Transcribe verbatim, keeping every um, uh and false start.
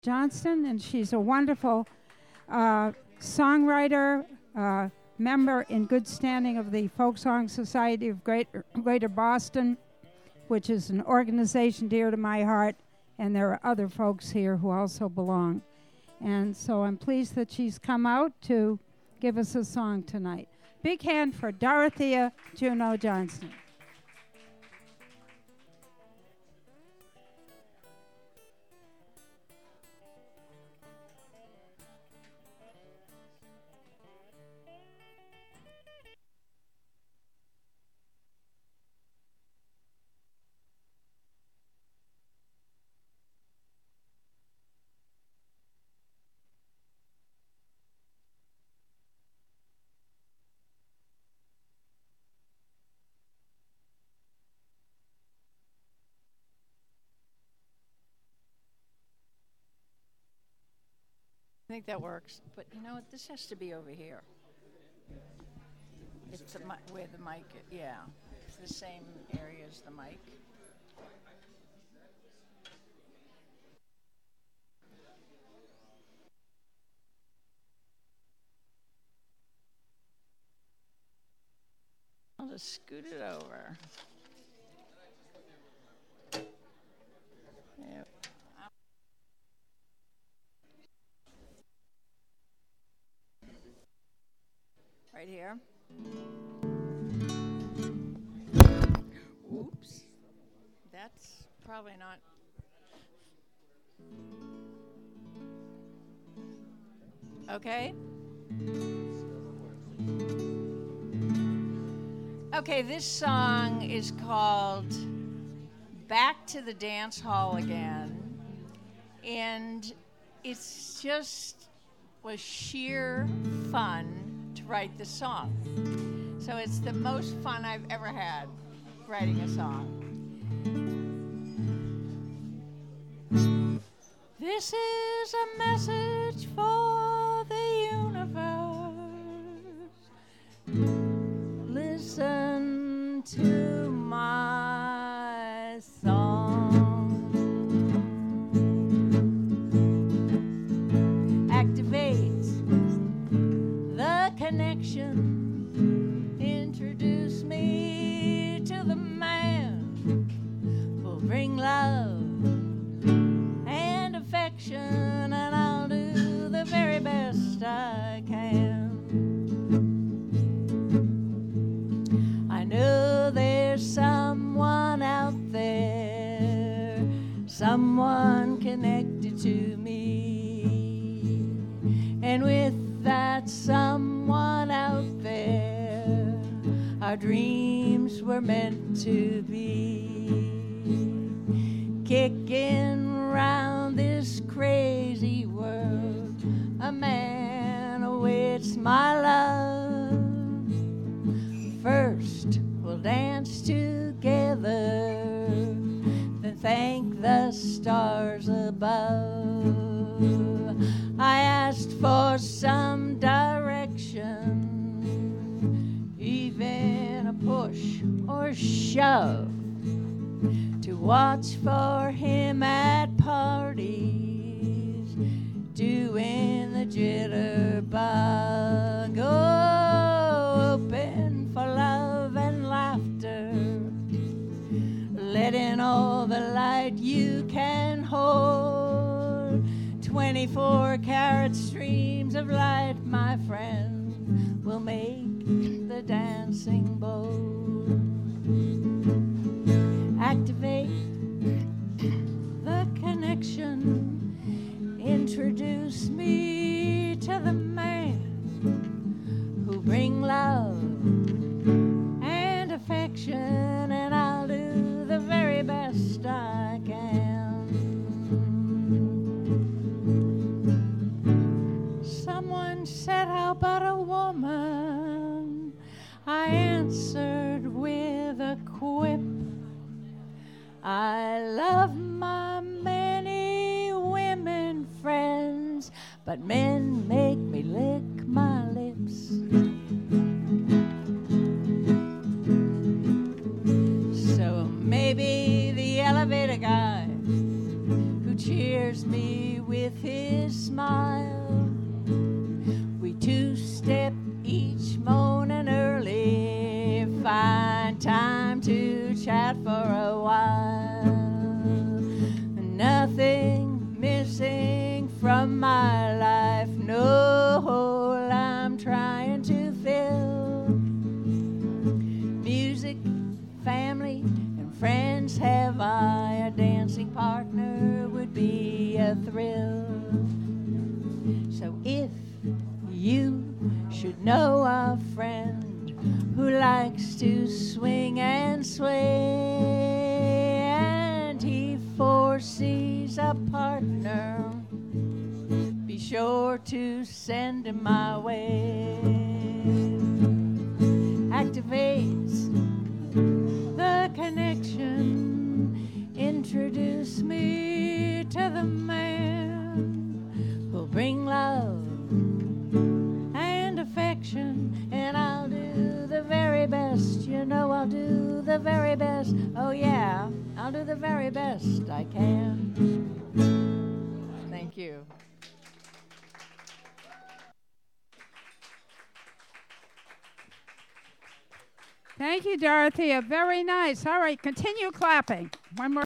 Johnston, and she's a wonderful uh, songwriter, uh, member in good standing of the Folk Song Society of Greater, Greater Boston, which is an organization dear to my heart, and there are other folks here who also belong. And so I'm pleased that she's come out to give us a song tonight. Big hand for Dorothea Juneau Johnston. I think that works, but you know what? This has to be over here. It's the mi- where the mic. Yeah, it's the same area as the mic. I'll just scoot it over. Yep. Right here. Oops. That's probably not. Okay. Okay, this song is called Back to the Dance Hall Again. And it's just was sheer fun to write the song. So it's the most fun I've ever had writing a song. This is a message for the universe. Listen to my song. Activate the connection. Introduce me to the man who'll bring love and affection, and I'll do the very best I can. I know there's someone out there, someone connected to me, and with that someone out there, our dreams were meant to be. Kicking round this crazy world, a man awaits my love. First we'll dance together, then thank the stars above. I asked for some direction, even a push or shove, to watch for him at parties, doing the jitterbug. Oh, open for love and laughter, let in all the light you can hold. twenty-four karat streams of light, my friend, will make the dancing bowl. Activate the connection. Introduce me to the man who'll bring love and affection, and I'll do the very best I can. Someone said, how about a woman? I answered with a quip. I love my many women friends, but men make me lick my lips. So maybe the elevator guy who cheers me with smile. We two-step each morning early, find time to chat for a while. Nothing missing from my life, no hole I'm trying to fill. Music, family, and friends have I. A dancing partner would be a thrill. So if you should know a friend who likes to swing and sway, and he foresees a partner, be sure to send him my way. Activates the connection, introduce me to the man who'll bring love and affection, and I'll do the very best. You know I'll do the very best. Oh yeah, I'll do the very best I can. Thank you. Thank you, Dorothea. Very nice. All right, continue clapping. One more.